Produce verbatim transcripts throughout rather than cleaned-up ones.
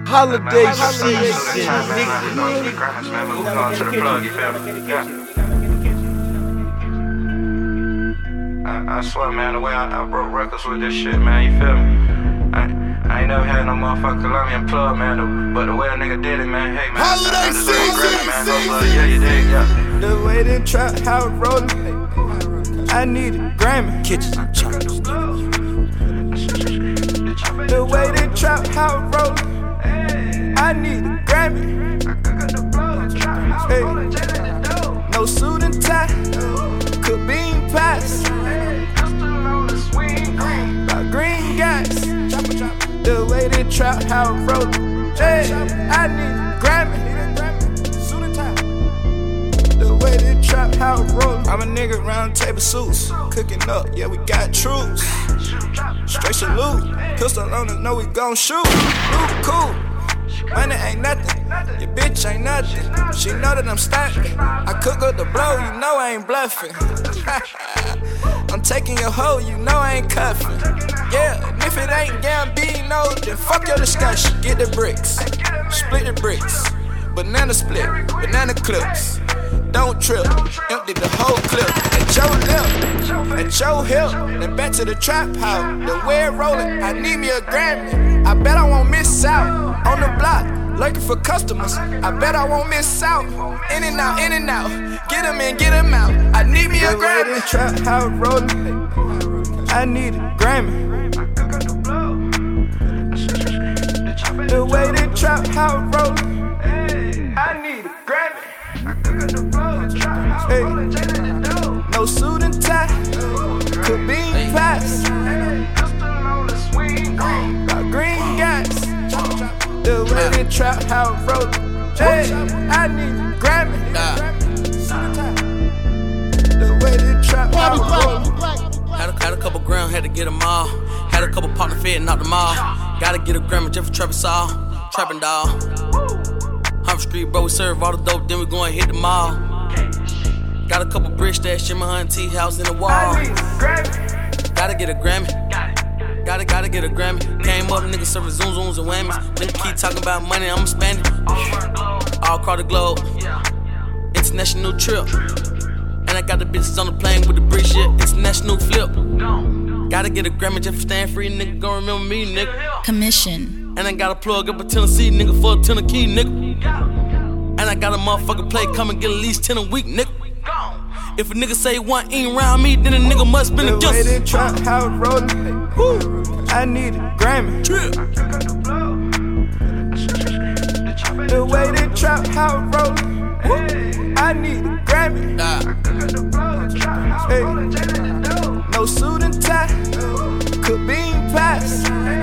Holiday season, I swear, man, the way I, I broke records with this shit, man, you feel me? I, I ain't never had no motherfucking Colombian plug, man, the, but the way a nigga did it, man, hey, man, Holiday I, I deserve season, credit, man, no love, yeah, you dig, yeah. The way they trap, how it rollin', I need a Grammy. kitchen chops. The way they trap, how it rollin', I need a Grammy. Hey, no suit and tie, could bean pies, got green guys. The way they trap, how it rollin', hey, I need a Grammy. The way they trap, how it rollin', I'm a nigga round table suits, cooking up, yeah, we got troops. Straight salute, pistol on us, know we gon' shoot. Ooh, cool, money ain't nothing, your bitch ain't nothing. She know that I'm stuntin', I cook up the blow, you know I ain't bluffing. I'm taking your hoe, you know I ain't cuffing. Yeah, and if it ain't Gambino, then fuck your discussion. Get the bricks, split the bricks, banana split, banana clips. Don't trip, empty the whole clip. At your lip, at your hip, then back to the trap house. The way it rollin', I need me a Grammy. I bet I won't miss out on the block, lurking for customers. I bet I won't miss out. In and out, in and out, get 'em in, get 'em out. I need me a Grammy. The way they trap, how it rollin', I need a Grammy. The way they trap, how it rollin', I need a Grammy. Hey, no suit and tie, could bean pies, got green guys. The way they trap, how it rollin', hey, I need a Grammy. The way they trap, how it rollin'. Had a, had a couple grand, had to get them all. Had a couple partner fed, knocked them all. Gotta get a Grammy just for Travis all. Trappin' dog. Hump Street, bro, we serve all the dope, then we go and hit the mall. Got a couple bricks stashed in my auntie house in the wall. Gotta get a Grammy. Gotta, gotta get a Grammy. Came up, niggas serving zoom zooms and whammies. Niggas keep talking about money, I'ma spend it. All across the globe. International trip. And I got the bitches on the plane with the bricks, yeah. International flip. Gotta get a Grammy just for staying free, nigga. Gon' remember me, nigga. Commission. And I gotta plug up a Tennessee, nigga, for a ten a key, nigga. And I got a motherfucker play, come and get at least ten a week, nigga. If a nigga say one ain't around me, then a nigga must been a The way they trap, how it rollin', I need a Grammy. The way they trap, how it rollin', I need a Grammy. Hey, no suit and tie, could bean pies,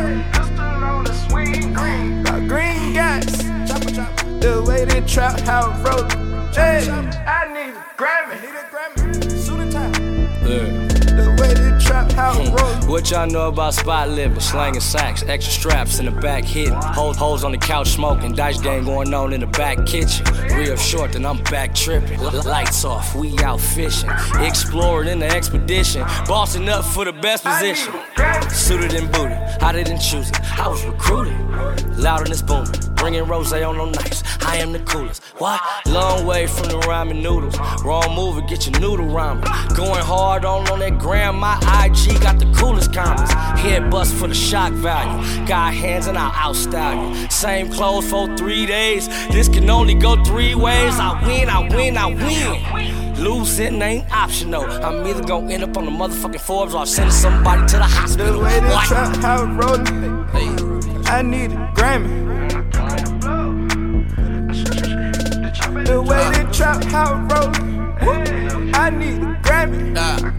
got green guys. The way they trap, how it rollin', hey, I need a Grammy. Suit and tie. Yeah. The way they trap, how it rollin'. What y'all know about spot living? Slanging sacks, extra straps in the back hitting. Hoes, hoes on the couch smoking, dice game going on in the back kitchen. Real short, then I'm back tripping. Lights off, we out fishing. Exploring in the expedition. Bossing up for the best position. Suited and booted, I didn't choose it. I was recruited. Louder than this booming. Bringing rosé on no nights. I am the coolest. What? Long way from the ramen noodles. Wrong move and get your noodle ramen. Going hard on on that gram. My I G got the coolest comments. Head bust for the shock value. Got hands and I'll outstyle you. Same clothes for three days. This can only go three ways. I win, I win, I win. Losing ain't optional. I'm either gonna end up on the motherfucking Forbes or sending somebody to the hospital. The way they trap, how it rollin', I need a Grammy. The way they trap, how it rollin', I need a Grammy.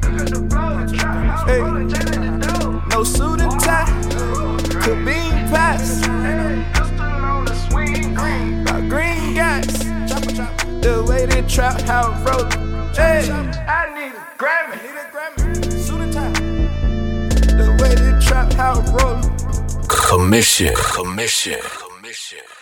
Hey, no suit and tie, could bean pies, got green guys. The way they trap, how it rollin', hey, I need a Grammy. Suit and tie. The way they trap, how it rollin'. Commission, commission, commission.